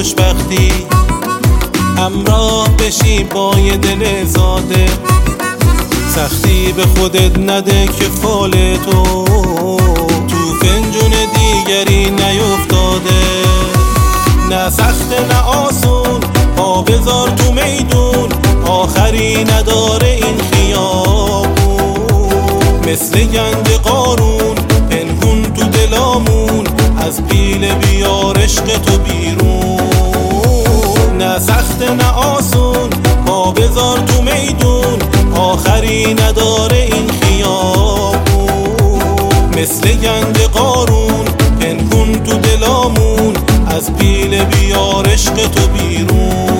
خوشبختی، همراه بشی با یه دل زاده. سختی به خودت نده که فال تو فنجون دیگری نیفتاده. نه سخت نه آسون، پا بذار تو میدون، آخری نداره این خیابون. مثل گنج قارون پنهون تو دلامون، از پیله بیار عشق تو بیرون. نه سخت نه آسون، پا بذار تو میدون، آخری نداره این خیابون. مثل گنج قارون پنهون تو دلامون، از پیله بیار عشق تو بیرون.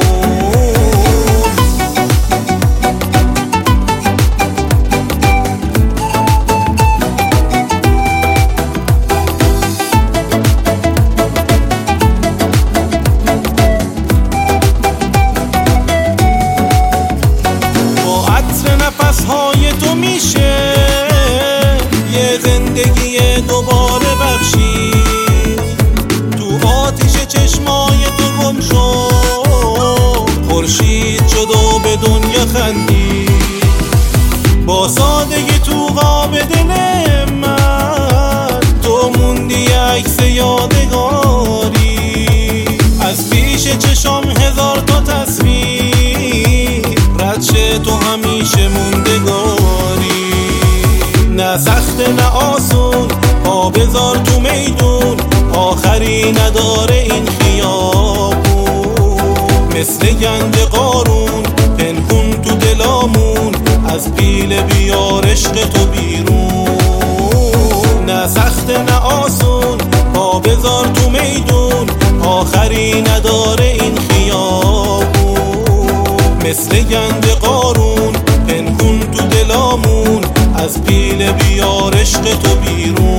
نفس‌های تو میشه یه زندگی دوباره بخشی. تو آتش چشمای تو گم شو، خورشید شد و به دنیا خندی. با سادگی تو قاب دل من، تو موندی عکس یادگاری. از پیش چشم هزار تا تصویر، رد شه تو همیشه موندگاری. نه سخت نه آسون، پا بذار تو میدون، آخری نداره این خیابون. مثل گنج قارون پنهون تو دلامون، از پیله بیار عشق تو بیرون. نه سخت نه آسون، پا بذار تو میدون، آخری نداره این خیابون. مثل گنج قارون پنهون تو دلامون، از پیله بیار عشق تو بیرون.